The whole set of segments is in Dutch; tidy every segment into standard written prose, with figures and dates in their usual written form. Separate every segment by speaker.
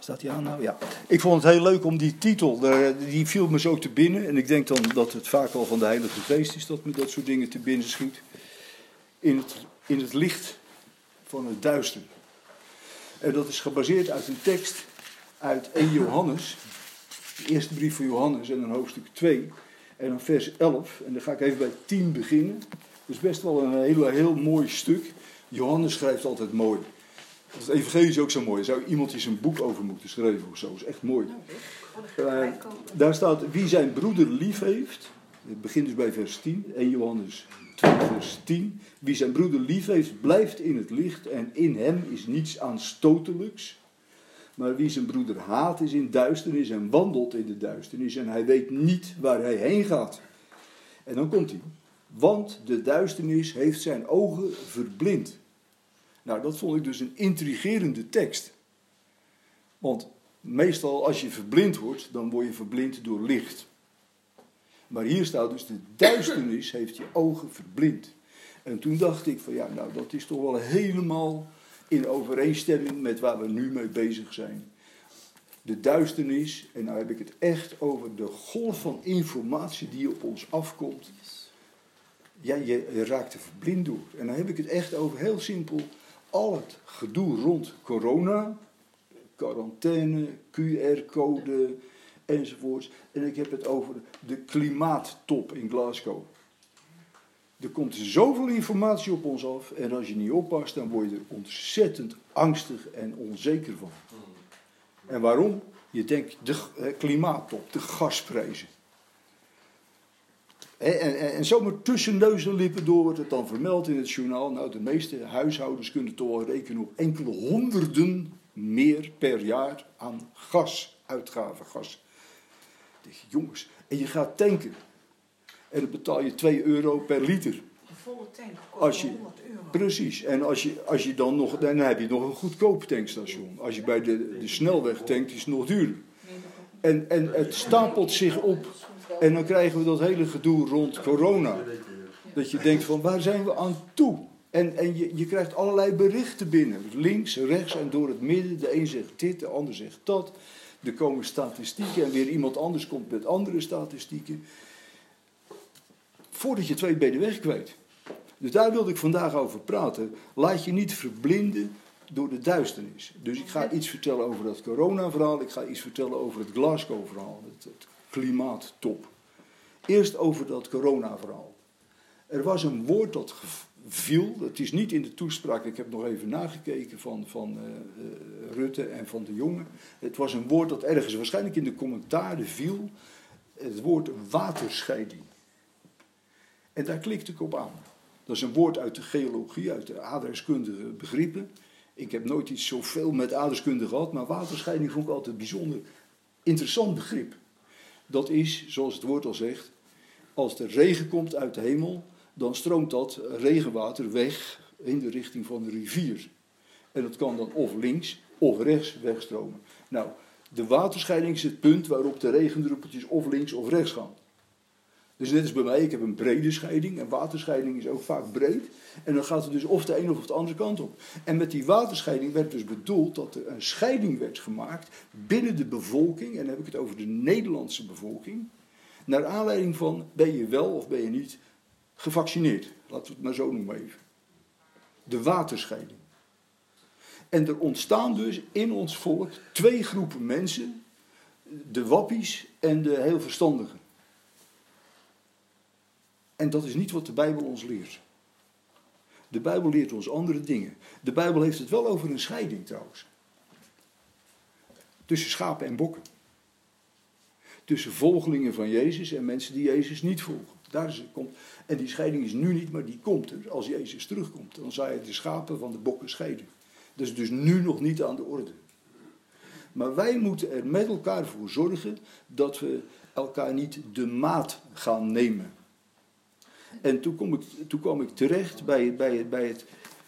Speaker 1: Staat die aan nou? Ja. Ik vond het heel leuk om die titel, die viel me zo te binnen. En ik denk dan dat het vaak wel van de Heilige Geest is dat me dat soort dingen te binnen schiet. In het licht van het duister. En dat is gebaseerd uit een tekst uit 1 Johannes. De eerste brief van Johannes en dan hoofdstuk 2. En dan vers 11. En dan ga ik even bij 10 beginnen. Dat is best wel een heel mooi stuk. Johannes schrijft altijd mooi. Het evangelie is ook zo mooi. Er zou iemand eens een boek over moeten schrijven of zo. Dat is echt mooi. Daar staat, wie zijn broeder lief heeft. Het begint dus bij vers 10. 1 Johannes 2 vers 10. Wie zijn broeder lief heeft, blijft in het licht. En in hem is niets aanstotelijks. Maar wie zijn broeder haat, is in duisternis en wandelt in de duisternis. En hij weet niet waar hij heen gaat. En dan komt hij. Want de duisternis heeft zijn ogen verblind. Nou, dat vond ik dus een intrigerende tekst. Want meestal als je verblind wordt, dan word je verblind door licht. Maar hier staat dus, de duisternis heeft je ogen verblind. En toen dacht ik van ja, nou dat is toch wel helemaal in overeenstemming met waar we nu mee bezig zijn. De duisternis, en nou heb ik het echt over de golf van informatie die op ons afkomt. Ja, je raakt er verblind door. En dan heb ik het echt over, heel simpel, al het gedoe rond corona, quarantaine, QR-code enzovoorts. En ik heb het over de klimaattop in Glasgow. Er komt zoveel informatie op ons af en als je niet oppast, dan word je er ontzettend angstig en onzeker van. En waarom? Je denkt, de klimaattop, de gasprijzen. En zomaar tussen neus en lippen door wordt het dan vermeld in het journaal. Nou, de meeste huishoudens kunnen toch wel rekenen op enkele honderden meer per jaar aan gasuitgaven. Gas. Ik denk, jongens, en je gaat tanken. En dan betaal je €2 per liter.
Speaker 2: Een volle tank kost €100.
Speaker 1: Precies. En als je dan nog, dan heb je nog een goedkoop tankstation. Als je bij de snelweg tankt, is het nog duurder. En het stapelt zich op. En dan krijgen we dat hele gedoe rond corona. Dat je denkt van, waar zijn we aan toe? En je krijgt allerlei berichten binnen. Links, rechts en door het midden. De een zegt dit, de ander zegt dat. Er komen statistieken en weer iemand anders komt met andere statistieken. Voordat je het weet ben je de weg kwijt. Dus daar wilde ik vandaag over praten. Laat je niet verblinden door de duisternis. Dus ik ga iets vertellen over dat corona-verhaal. Ik ga iets vertellen over het Glasgow-verhaal. Het klimaattop. Eerst over dat corona-verhaal. Er was een woord dat viel. Het is niet in de toespraak. Ik heb nog even nagekeken van Rutte en van de Jonge. Het was een woord dat ergens waarschijnlijk in de commentaren viel. Het woord waterscheiding. En daar klikte ik op aan. Dat is een woord uit de geologie, uit de aardrijkskundige begrippen. Ik heb nooit iets zoveel met aardrijkskunde gehad, maar waterscheiding vond ik altijd een bijzonder interessant begrip. Dat is, zoals het woord al zegt, als er regen komt uit de hemel, dan stroomt dat regenwater weg in de richting van de rivier. En dat kan dan of links of rechts wegstromen. Nou, de waterscheiding is het punt waarop de regendruppeltjes of links of rechts gaan. Dus net als bij mij, ik heb een brede scheiding. En waterscheiding is ook vaak breed. En dan gaat het dus of de ene of de andere kant op. En met die waterscheiding werd dus bedoeld dat er een scheiding werd gemaakt binnen de bevolking. En dan heb ik het over de Nederlandse bevolking. Naar aanleiding van, ben je wel of ben je niet gevaccineerd? Laten we het maar zo noemen even. De waterscheiding. En er ontstaan dus in ons volk 2 groepen mensen. De wappies en de heel verstandigen. En dat is niet wat de Bijbel ons leert. De Bijbel leert ons andere dingen. De Bijbel heeft het wel over een scheiding trouwens. Tussen schapen en bokken. Tussen volgelingen van Jezus en mensen die Jezus niet volgen. Daar is het komt. En die scheiding is nu niet, maar die komt er als Jezus terugkomt. Dan zal je de schapen van de bokken scheiden. Dat is dus nu nog niet aan de orde. Maar wij moeten er met elkaar voor zorgen dat we elkaar niet de maat gaan nemen. En toen kwam ik terecht bij het.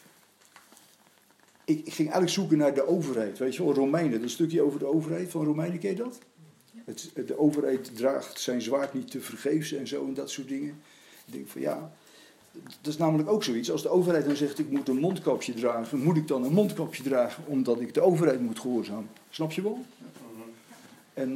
Speaker 1: Ik ging eigenlijk zoeken naar de overheid. Weet je wel, Romeinen, dat stukje over de overheid van Romeinen, ken je dat? De overheid draagt zijn zwaard niet te vergeefs en zo en dat soort dingen. Ik denk van ja, Dat is namelijk ook zoiets. Als de overheid dan zegt, ik moet een mondkapje dragen, moet ik dan een mondkapje dragen omdat ik de overheid moet gehoorzamen? Snap je wel? En,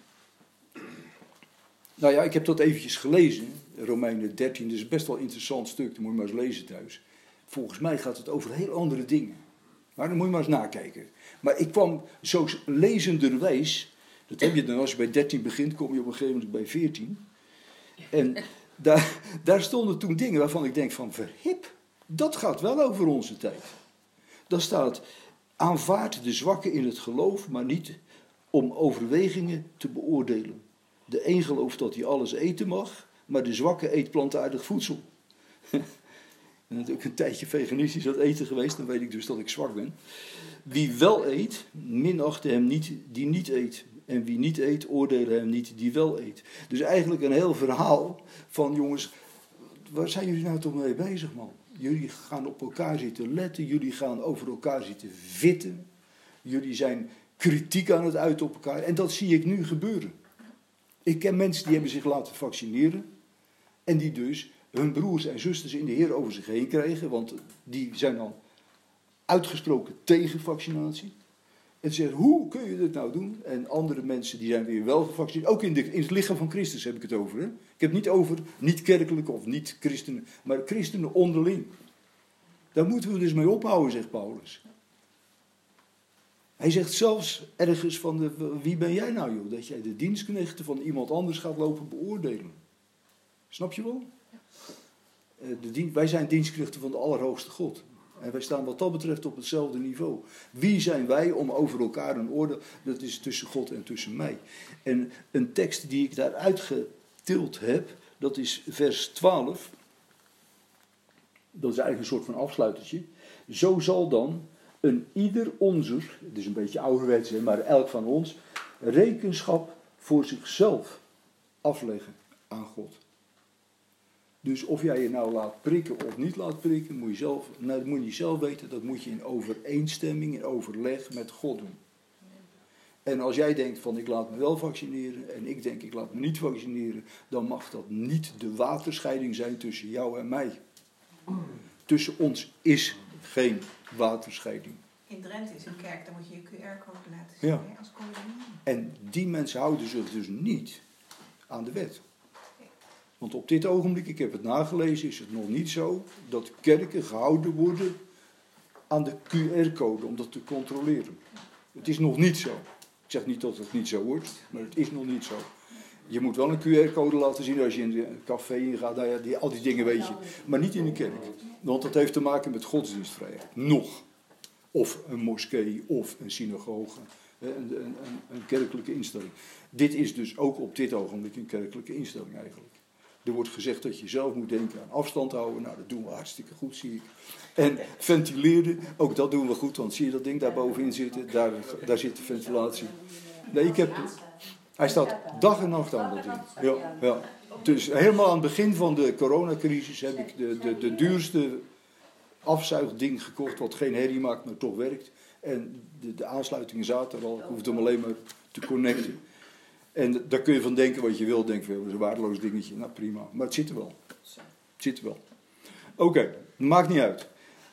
Speaker 1: nou ja, ik heb dat eventjes gelezen. Romeinen 13, dat is best wel een interessant stuk, dat moet je maar eens lezen thuis. Volgens mij gaat het over heel andere dingen. Maar dan moet je maar eens nakijken. Maar ik kwam zo lezenderwijs, dat heb je dan als je bij 13 begint, kom je op een gegeven moment bij 14. En daar stonden toen dingen waarvan ik denk van, verhip, dat gaat wel over onze tijd. Daar staat, aanvaard de zwakken in het geloof, maar niet om overwegingen te beoordelen. De een gelooft dat hij alles eten mag, maar de zwakke eet plantaardig voedsel. Ik ben natuurlijk een tijdje veganistisch aan het eten geweest, dan weet ik dus dat ik zwak ben. Wie wel eet, minachte hem niet die niet eet. En wie niet eet, oordele hem niet die wel eet. Dus eigenlijk een heel verhaal van, jongens, waar zijn jullie nou toch mee bezig, man? Jullie gaan op elkaar zitten letten, jullie gaan over elkaar zitten vitten. Jullie zijn kritiek aan het uiten op elkaar. En dat zie ik nu gebeuren. Ik ken mensen die hebben zich laten vaccineren. En die dus hun broers en zusters in de Heer over zich heen krijgen. Want die zijn dan uitgesproken tegen vaccinatie. En ze zeggen, hoe kun je dit nou doen? En andere mensen die zijn weer wel gevaccineerd. Ook in het lichaam van Christus heb ik het over. Hè? Ik heb het niet over niet-kerkelijke of niet-christenen. Maar christenen onderling. Daar moeten we dus mee ophouden, zegt Paulus. Hij zegt zelfs ergens van, wie ben jij nou joh? Dat jij de dienstknechten van iemand anders gaat lopen beoordelen. Snap je wel? Wij zijn dienstknechten van de Allerhoogste God. En wij staan wat dat betreft op hetzelfde niveau. Wie zijn wij om over elkaar een oordeel? Dat is tussen God en tussen mij. En een tekst die ik daar uitgetild heb, dat is vers 12. Dat is eigenlijk een soort van afsluitertje. Zo zal dan een ieder onzer, het is een beetje ouderwets, maar elk van ons, rekenschap voor zichzelf afleggen aan God. Dus of jij je nou laat prikken of niet laat prikken, moet je niet zelf weten. Dat moet je in overeenstemming, in overleg met God doen. En als jij denkt van ik laat me wel vaccineren en ik denk ik laat me niet vaccineren, dan mag dat niet de waterscheiding zijn tussen jou en mij. Tussen ons is geen waterscheiding.
Speaker 2: In Drenthe is een kerk, dan moet je je QR-code laten zien.
Speaker 1: Ja.
Speaker 2: Als kom je er niet in.
Speaker 1: En die mensen houden zich dus niet aan de wet. Want op dit ogenblik, ik heb het nagelezen, is het nog niet zo dat kerken gehouden worden aan de QR-code om dat te controleren. Het is nog niet zo. Ik zeg niet dat het niet zo wordt, maar het is nog niet zo. Je moet wel een QR-code laten zien als je in een café ingaat, nou ja, al die dingen weet je. Maar niet in een kerk. Want dat heeft te maken met godsdienstvrijheid. Nog. Of een moskee, of een synagoge. Een kerkelijke instelling. Dit is dus ook op dit ogenblik een kerkelijke instelling eigenlijk. Er wordt gezegd dat je zelf moet denken aan afstand houden. Nou, dat doen we hartstikke goed, zie ik. En ventileren, ook dat doen we goed. Want zie je dat ding daar bovenin zitten? Daar zit de ventilatie. Nee, hij staat dag en nacht aan dat ding. Ja. Dus helemaal aan het begin van de coronacrisis heb ik de duurste afzuigding gekocht. Wat geen herrie maakt, maar toch werkt. En de aansluitingen zaten er al. Ik hoefde hem alleen maar te connecten. En daar kun je van denken wat je wil. Denk je, dat is een waardeloos dingetje. Nou, prima. Maar het zit er wel. Oké, maakt niet uit.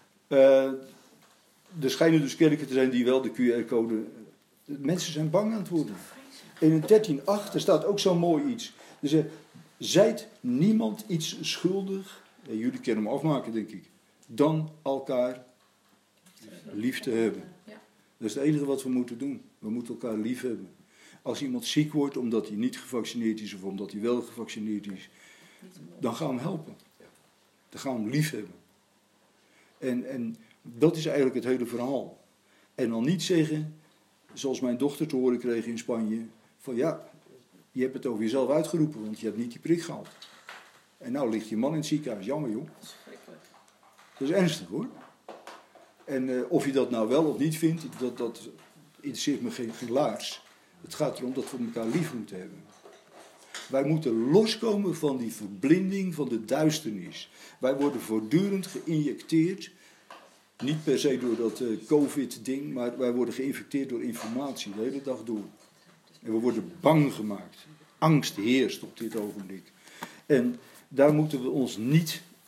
Speaker 1: Er schijnen dus kerken te zijn die wel de QR-code... Mensen zijn bang aan het worden. In 13:8, er staat ook zo mooi iets. Er zegt, zijt niemand iets schuldig... En jullie kunnen hem afmaken, denk ik. Dan elkaar lief te hebben. Dat is het enige wat we moeten doen. We moeten elkaar lief hebben. Als iemand ziek wordt omdat hij niet gevaccineerd is of omdat hij wel gevaccineerd is, dan gaan we hem helpen. Dan gaan we hem lief hebben. En dat is eigenlijk het hele verhaal. En dan niet zeggen, zoals mijn dochter te horen kreeg in Spanje, van ja, je hebt het over jezelf uitgeroepen, want je hebt niet die prik gehad. En nou ligt je man in het ziekenhuis, jammer joh. Dat is ernstig hoor. En of je dat nou wel of niet vindt, dat interesseert me geen laars. Het gaat erom dat we elkaar lief moeten hebben. Wij moeten loskomen van die verblinding van de duisternis. Wij worden voortdurend geïnjecteerd. Niet per se door dat COVID-ding, maar wij worden geïnfecteerd door informatie de hele dag door. En we worden bang gemaakt. Angst heerst op dit ogenblik. En daar moeten we ons niet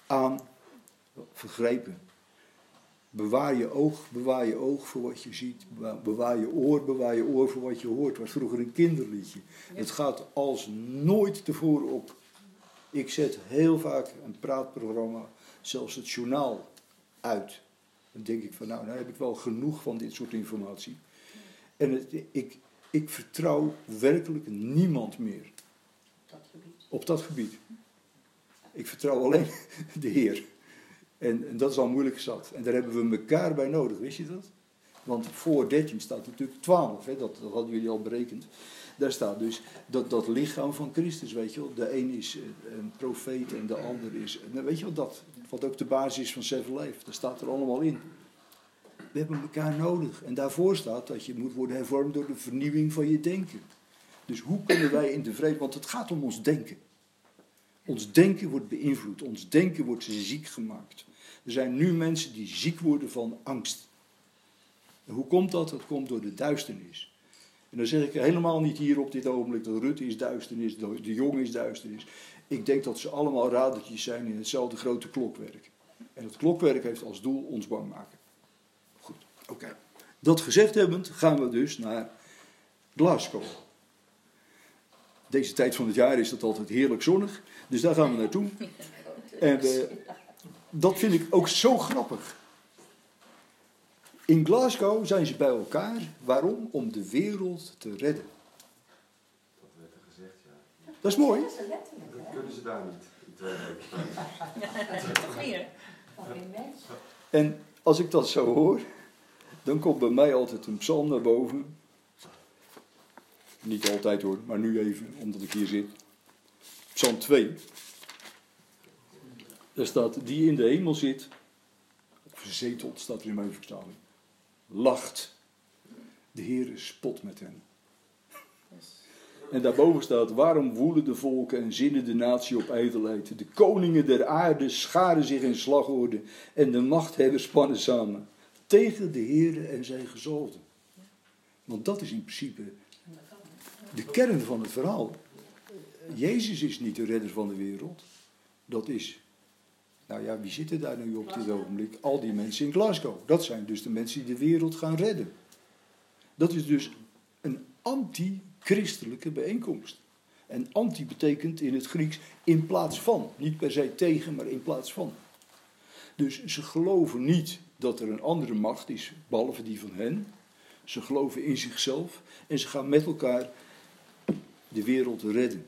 Speaker 1: aan vergrijpen. Bewaar je oog voor wat je ziet. Bewaar je oor voor wat je hoort. Het was vroeger een kinderliedje. Ja. Het gaat als nooit tevoren op. Ik zet heel vaak een praatprogramma, zelfs het journaal, uit. Dan denk ik van, nou heb ik wel genoeg van dit soort informatie. En ik vertrouw werkelijk niemand meer op dat gebied. Ik vertrouw alleen de Heer. En dat is al moeilijk zat. En daar hebben we elkaar bij nodig, wist je dat? Want voor 13 staat natuurlijk 12, hè? Dat hadden jullie al berekend. Daar staat dus dat lichaam van Christus, weet je wel. De een is een profeet en de ander is... Weet je wel, wat ook de basis is van Seven Life. Dat staat er allemaal in. We hebben elkaar nodig. En daarvoor staat dat je moet worden hervormd door de vernieuwing van je denken. Dus hoe kunnen wij in de vrede... Want het gaat om ons denken. Ons denken wordt beïnvloed. Ons denken wordt ziek gemaakt. Er zijn nu mensen die ziek worden van angst. En hoe komt dat? Dat komt door de duisternis. En dan zeg ik helemaal niet hier op dit ogenblik dat Rutte is duisternis, de jongen is duisternis. Ik denk dat ze allemaal radertjes zijn in hetzelfde grote klokwerk. En het klokwerk heeft als doel ons bang maken. Goed, oké. Dat gezegd hebbend gaan we dus naar Glasgow. Deze tijd van het jaar is dat altijd heerlijk zonnig. Dus daar gaan we naartoe. En dat vind ik ook zo grappig. In Glasgow zijn ze bij elkaar. Waarom? Om de wereld te redden.
Speaker 3: Dat werd er gezegd, ja.
Speaker 1: Dat is mooi.
Speaker 3: Dat kunnen ze daar niet. In 2 weken.
Speaker 2: Toch meer?
Speaker 1: En als ik dat zo hoor, dan komt bij mij altijd een psalm naar boven. Niet altijd hoor, maar nu even, omdat ik hier zit. Psalm 2. Daar staat, die in de hemel zit, verzeteld, staat er in mijn vertaling, lacht. De Heer spot met hen. En daarboven staat, waarom woelen de volken en zinnen de natie op ijdelheid? De koningen der aarde scharen zich in slagorde en de machthebbers spannen samen. Tegen de Heer en zijn gezalfden. Want dat is in principe de kern van het verhaal. Jezus is niet de redder van de wereld. Dat is, nou ja, wie zitten daar nu op dit ogenblik? Al die mensen in Glasgow. Dat zijn dus de mensen die de wereld gaan redden. Dat is dus een anti-christelijke bijeenkomst. En anti betekent in het Grieks in plaats van. Niet per se tegen, maar in plaats van. Dus ze geloven niet dat er een andere macht is, behalve die van hen. Ze geloven in zichzelf en ze gaan met elkaar de wereld redden.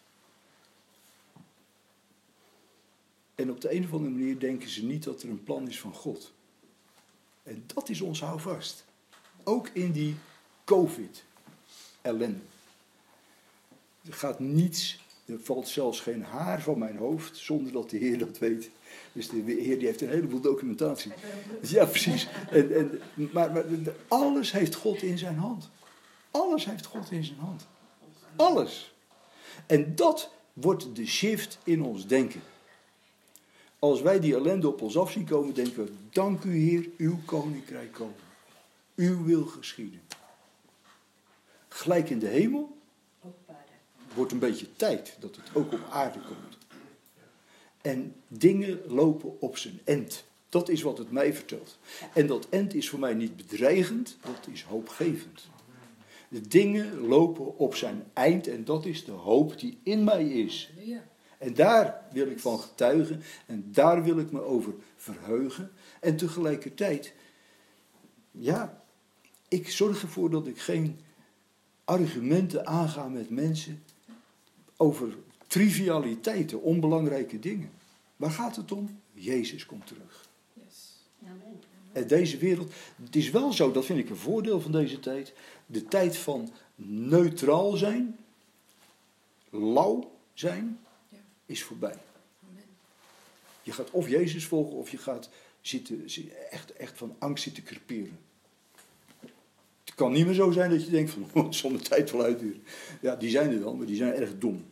Speaker 1: En op de een of andere manier denken ze niet dat er een plan is van God. En dat is ons houvast. Ook in die COVID-ellende. Er gaat niets, er valt zelfs geen haar van mijn hoofd zonder dat de Heer dat weet. Dus de Heer die heeft een heleboel documentatie. Ja, precies. Maar alles heeft God in zijn hand. Alles heeft God in zijn hand. Alles. En dat wordt de shift in ons denken. Als wij die ellende op ons af zien komen, denken we, dank u Heer, uw koninkrijk komen. Uw wil geschieden. Gelijk in de hemel wordt een beetje tijd dat het ook op aarde komt. En dingen lopen op zijn end. Dat is wat het mij vertelt. En dat end is voor mij niet bedreigend, dat is hoopgevend. De dingen lopen op zijn eind en dat is de hoop die in mij is. En daar wil ik van getuigen en daar wil ik me over verheugen. En tegelijkertijd, ja, ik zorg ervoor dat ik geen argumenten aanga met mensen over trivialiteiten, onbelangrijke dingen. Waar gaat het om? Jezus komt terug. En deze wereld, het is wel zo, dat vind ik een voordeel van deze tijd. De tijd van neutraal zijn, lauw zijn, is voorbij. Je gaat of Jezus volgen of je gaat echt van angst zitten creperen. Het kan niet meer zo zijn dat je denkt van, het zal de tijd wel uitduren. Ja, die zijn er wel, maar die zijn erg dom.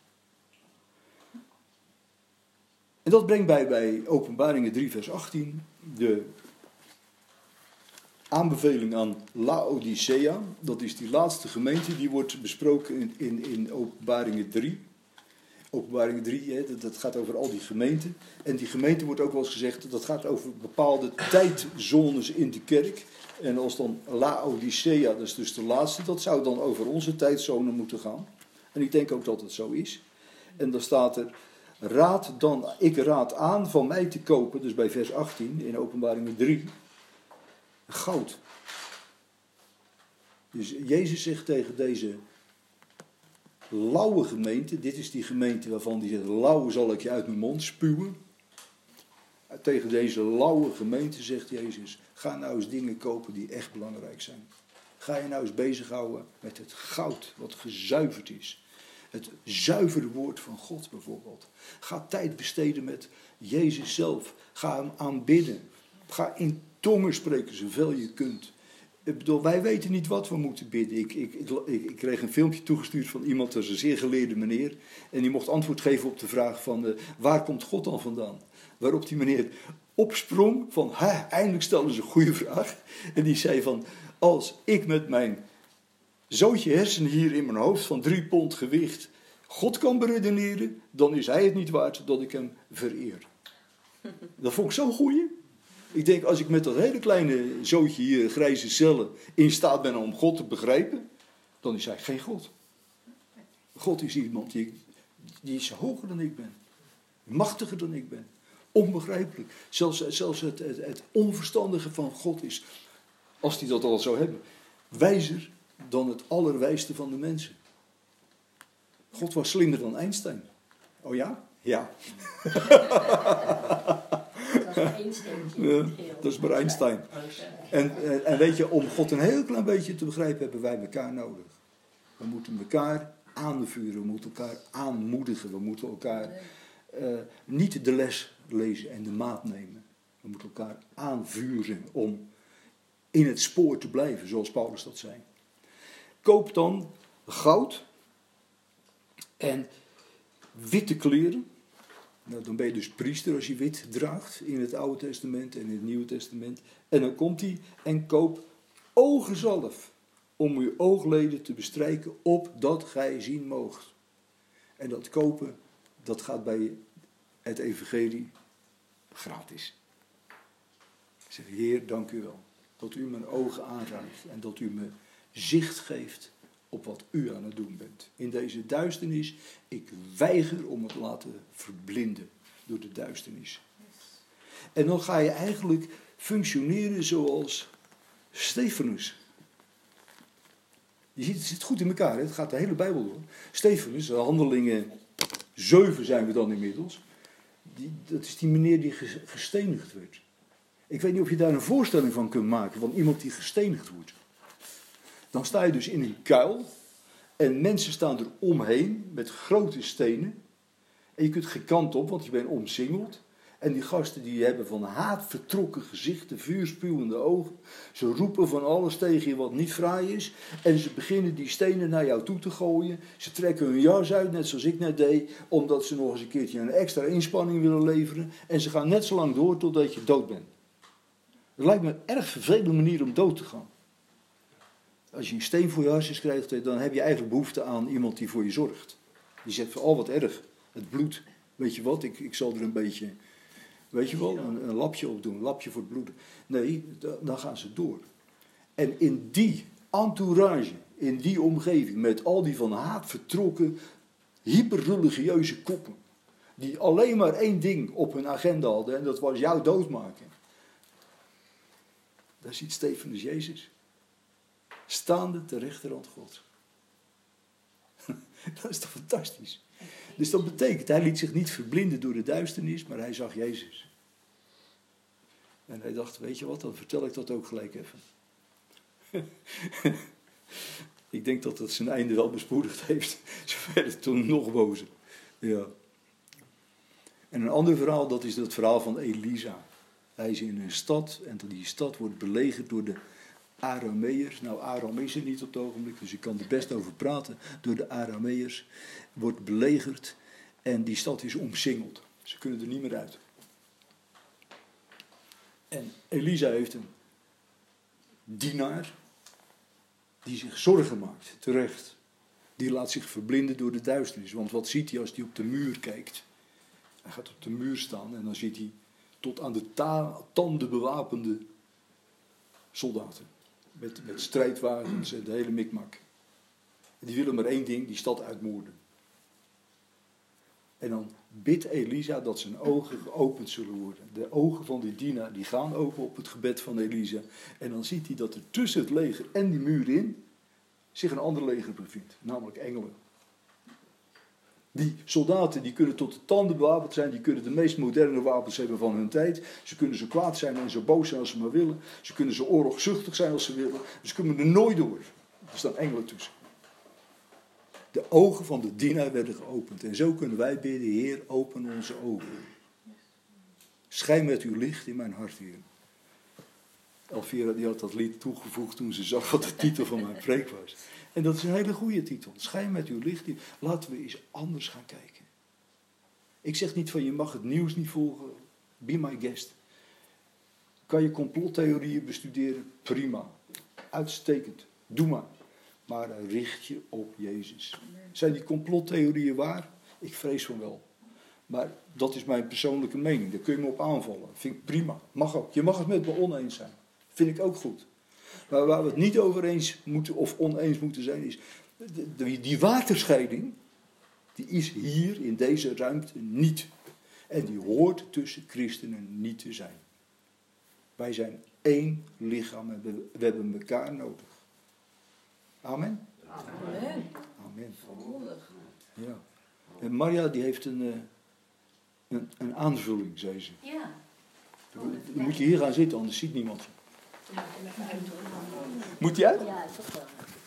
Speaker 1: En dat brengt bij Openbaringen 3 vers 18 de aanbeveling aan Laodicea. Dat is die laatste gemeente, die wordt besproken in Openbaringen 3. Openbaring 3, hè, dat gaat over al die gemeenten. En die gemeente wordt ook wel eens gezegd, dat gaat over bepaalde tijdzones in de kerk. En als dan Laodicea, dat is dus de laatste, dat zou dan over onze tijdzone moeten gaan. En ik denk ook dat het zo is. En dan staat er, ik raad aan van mij te kopen, dus bij vers 18 in Openbaring 3, goud. Dus Jezus zegt tegen deze lauwe gemeente, dit is die gemeente waarvan hij zegt, lauw zal ik je uit mijn mond spuwen. Tegen deze lauwe gemeente zegt Jezus, ga nou eens dingen kopen die echt belangrijk zijn. Ga je nou eens bezighouden met het goud wat gezuiverd is. Het zuivere woord van God bijvoorbeeld. Ga tijd besteden met Jezus zelf. Ga hem aanbidden. Ga in tongen spreken zoveel je kunt. Ik bedoel, wij weten niet wat we moeten bidden. Ik kreeg een filmpje toegestuurd van iemand, dat is een zeer geleerde meneer. En die mocht antwoord geven op de vraag van, waar komt God dan vandaan? Waarop die meneer opsprong van, eindelijk stelde ze een goede vraag. En die zei van, als ik met mijn zootje hersenen hier in mijn hoofd van 3 pond gewicht God kan beredeneren, dan is hij het niet waard dat ik hem vereer. Dat vond ik zo'n goeie. Ik denk, als ik met dat hele kleine zootje hier, grijze cellen, in staat ben om God te begrijpen, dan is hij geen God. God is iemand die is hoger dan ik ben. Machtiger dan ik ben. Onbegrijpelijk. Zelfs het onverstandige van God is, als hij dat al zou hebben, wijzer dan het allerwijste van de mensen. God was slimmer dan Einstein. Oh ja? Ja. Dat is maar Einstein. En weet je, om God een heel klein beetje te begrijpen, hebben wij elkaar nodig. We moeten elkaar aanvuren, we moeten elkaar aanmoedigen, we moeten elkaar niet de les lezen en de maat nemen. We moeten elkaar aanvuren om in het spoor te blijven, zoals Paulus dat zei. Koop dan goud en witte kleren. Nou, dan ben je dus priester als je wit draagt in het Oude Testament en in het Nieuwe Testament. En dan komt hij en koop ogenzalf om uw oogleden te bestrijken opdat gij zien moogt. En dat kopen, dat gaat bij het evangelie gratis. Ik zeg, Heer, dank u wel dat u mijn ogen aanraakt en dat u me zicht geeft op wat u aan het doen bent. In deze duisternis, ik weiger om het te laten verblinden door de duisternis. En dan ga je eigenlijk functioneren zoals Stefanus. Je ziet, het zit goed in elkaar, hè? Het gaat de hele Bijbel door. Stefanus, Handelingen 7 zijn we dan inmiddels. Dat is die meneer die gestenigd werd. Ik weet niet of je daar een voorstelling van kunt maken, van iemand die gestenigd wordt. Dan sta je dus in een kuil en mensen staan er omheen met grote stenen. En je kunt geen kant op, want je bent omsingeld. En die gasten die hebben van haat vertrokken gezichten, vuurspuwende ogen. Ze roepen van alles tegen je wat niet fraai is. En ze beginnen die stenen naar jou toe te gooien. Ze trekken hun jas uit, net zoals ik net deed. Omdat ze nog eens een keertje een extra inspanning willen leveren. En ze gaan net zo lang door totdat je dood bent. Het lijkt me een erg vervelende manier om dood te gaan. Als je een steen voor je hartjes krijgt, dan heb je eigenlijk behoefte aan iemand die voor je zorgt. Die zegt van, oh wat erg, het bloed. Weet je wat, ik zal er een beetje, weet je wel, een lapje op doen, een lapje voor het bloed. Nee, dan gaan ze door. En in die entourage, in die omgeving, met al die van haat vertrokken, hyperreligieuze koppen, die alleen maar één ding op hun agenda hadden, en dat was jou doodmaken. Daar ziet Stefanus Jezus. Staande ter rechterhand God. Dat is toch fantastisch. Dus dat betekent, hij liet zich niet verblinden door de duisternis, maar hij zag Jezus. En hij dacht, weet je wat, dan vertel ik dat ook gelijk even. Ik denk dat dat zijn einde wel bespoedigd heeft. Ze werden toen nog bozer. Ja. En een ander verhaal, dat is het verhaal van Elisa. Hij is in een stad en die stad wordt belegerd door de Arameërs. Nou, Aram is er niet op het ogenblik, dus ik kan er best over praten. Door de Arameërs wordt belegerd en die stad is omsingeld. Ze kunnen er niet meer uit. En Elisa heeft een dienaar die zich zorgen maakt, terecht. Die laat zich verblinden door de duisternis. Want wat ziet hij als hij op de muur kijkt? Hij gaat op de muur staan en dan ziet hij tot aan de tanden bewapende soldaten. Met strijdwagens en de hele mikmak. En die willen maar één ding, die stad uitmoorden. En dan bidt Elisa dat zijn ogen geopend zullen worden. De ogen van die dienaar die gaan open op het gebed van Elisa. En dan ziet hij dat er tussen het leger en die muur in zich een ander leger bevindt. Namelijk engelen. Die soldaten die kunnen tot de tanden bewapend zijn. Die kunnen de meest moderne wapens hebben van hun tijd. Ze kunnen zo kwaad zijn en zo boos zijn als ze maar willen. Ze kunnen zo oorlogzuchtig zijn als ze willen. Ze kunnen er nooit door. Er staan engelen tussen. De ogen van de dienaar werden geopend. En zo kunnen wij bidden, Heer, open onze ogen. Schijn met uw licht in mijn hart, Heer. Elvira die had dat lied toegevoegd toen ze zag wat de titel van mijn preek was. En dat is een hele goede titel. Schijn met uw licht. Laten we eens anders gaan kijken. Ik zeg niet van je mag het nieuws niet volgen. Be my guest. Kan je complottheorieën bestuderen? Prima. Uitstekend. Doe maar. Maar richt je op Jezus. Zijn die complottheorieën waar? Ik vrees van wel. Maar dat is mijn persoonlijke mening. Daar kun je me op aanvallen. Vind ik prima. Mag ook. Je mag het met me oneens zijn. Vind ik ook goed. Maar waar we het niet over eens moeten of oneens moeten zijn is... Die waterscheiding, die is hier in deze ruimte niet. En die hoort tussen christenen niet te zijn. Wij zijn één lichaam en we hebben elkaar nodig. Amen?
Speaker 2: Amen.
Speaker 1: Amen.
Speaker 2: Geweldig.
Speaker 1: Ja. En Maria die heeft een aanvulling, zei ze.
Speaker 4: Ja.
Speaker 1: Dan moet je hier gaan zitten, anders ziet niemand je. Moet die uit?
Speaker 4: Ja, toch wel.